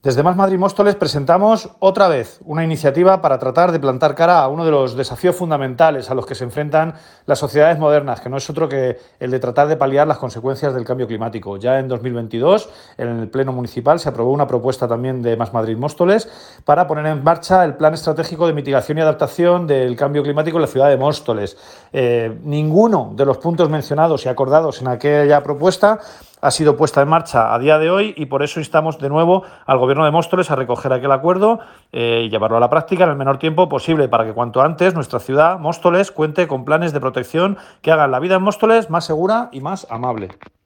Desde Más Madrid Móstoles presentamos otra vez una iniciativa para tratar de plantar cara a uno de los desafíos fundamentales a los que se enfrentan las sociedades modernas, que no es otro que el de tratar de paliar las consecuencias del cambio climático. Ya en 2022, en el Pleno Municipal, se aprobó una propuesta también de Más Madrid Móstoles para poner en marcha el Plan Estratégico de Mitigación y Adaptación del Cambio Climático en la ciudad de Móstoles. Ninguno de los puntos mencionados y acordados en aquella propuesta ha sido puesta en marcha a día de hoy y por eso instamos de nuevo al Gobierno de Móstoles a recoger aquel acuerdo y llevarlo a la práctica en el menor tiempo posible para que cuanto antes nuestra ciudad, Móstoles, cuente con planes de protección que hagan la vida en Móstoles más segura y más amable.